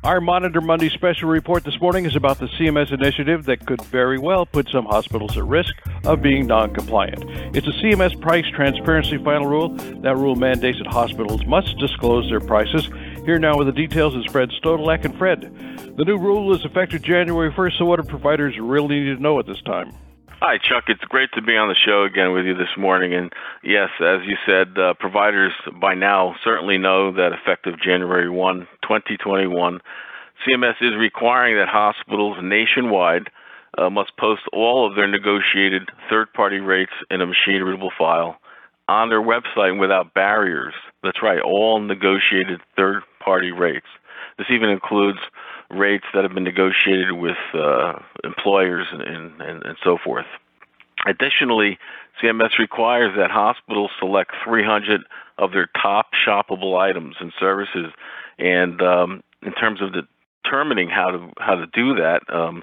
Our Monitor Monday special report this morning is about the CMS initiative that could very well put some hospitals at risk of being non-compliant. It's a CMS price transparency final rule. That rule mandates that hospitals must disclose their prices. Here now with the details is Fred Stodolak. And Fred, the new rule is effective January 1st, so what do providers really need to know at this time? Hi, Chuck. It's great to be on the show again with you this morning. And yes, as you said, providers by now certainly know that effective January 1, 2021, CMS is requiring that hospitals nationwide must post all of their negotiated third-party rates in a machine-readable file on their website without barriers. That's right, all negotiated third-party rates. This even includes rates that have been negotiated with employers and so forth. Additionally, CMS requires that hospitals select 300 of their top shoppable items and services. And in terms of determining how to do that,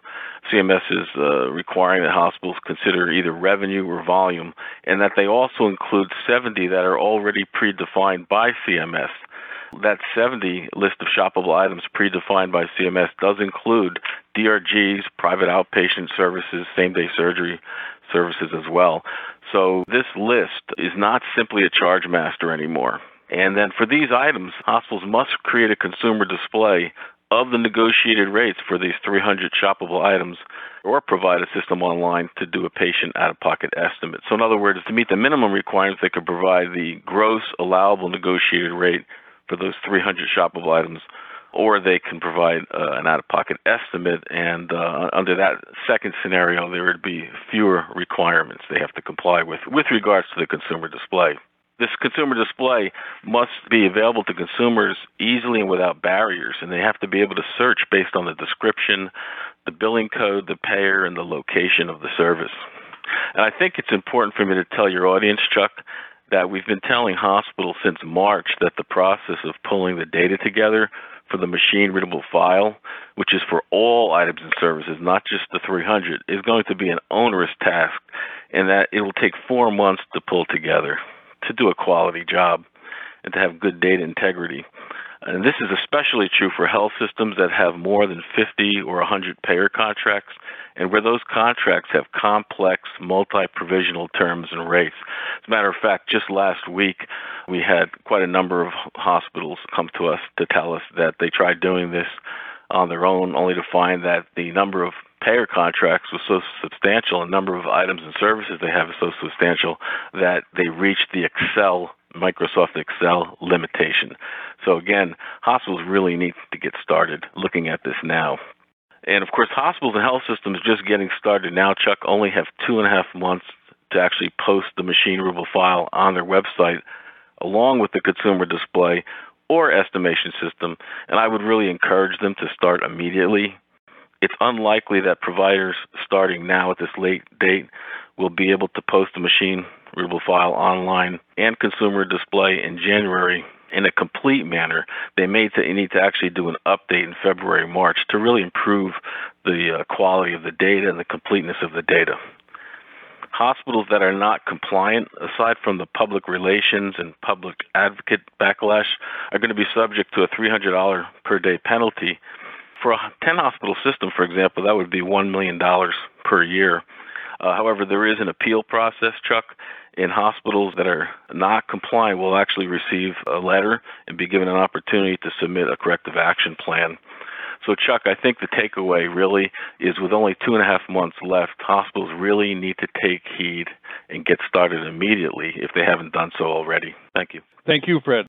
CMS is requiring that hospitals consider either revenue or volume, and that they also include 70 that are already predefined by CMS. That 70 list of shoppable items predefined by CMS does include DRGs, private outpatient services, same-day surgery services as well. So this list is not simply a charge master anymore. And then for these items, hospitals must create a consumer display of the negotiated rates for these 300 shoppable items or provide a system online to do a patient out-of-pocket estimate. So in other words, to meet the minimum requirements, they could provide the gross allowable negotiated rate for those 300 shoppable items, or they can provide an out-of-pocket estimate, and under that second scenario, there would be fewer requirements they have to comply with regards to the consumer display. This consumer display must be available to consumers easily and without barriers, and they have to be able to search based on the description, the billing code, the payer, and the location of the service. And I think it's important for me to tell your audience, Chuck, that we've been telling hospitals since March that the process of pulling the data together for the machine-readable file, which is for all items and services, not just the 300, is going to be an onerous task, and that it will take 4 months to pull together to do a quality job and to have good data integrity. And this is especially true for health systems that have more than 50 or 100 payer contracts, and where those contracts have complex multi-provisional terms and rates. As a matter of fact, just last week, we had quite a number of hospitals come to us to tell us that they tried doing this on their own, only to find that the number of payer contracts was so substantial, and number of items and services they have is so substantial that they reached the Microsoft Excel limitation. So again, hospitals really need to get started looking at this now. And of course, hospitals and health systems just getting started now, Chuck, only have 2.5 months to actually post the machine-readable file on their website along with the consumer display or estimation system. And I would really encourage them to start immediately. It's unlikely that providers starting now at this late date will be able to post a machine-readable file online and consumer display in January in a complete manner. They may need to actually do an update in February, March to really improve the quality of the data and the completeness of the data. Hospitals that are not compliant, aside from the public relations and public advocate backlash, are going to be subject to a $300 per day penalty. For a 10-hospital system, for example, that would be $1 million per year. However, there is an appeal process, Chuck, and hospitals that are not compliant will actually receive a letter and be given an opportunity to submit a corrective action plan. So, Chuck, I think the takeaway really is with only 2.5 months left, hospitals really need to take heed and get started immediately if they haven't done so already. Thank you. Thank you, Fred.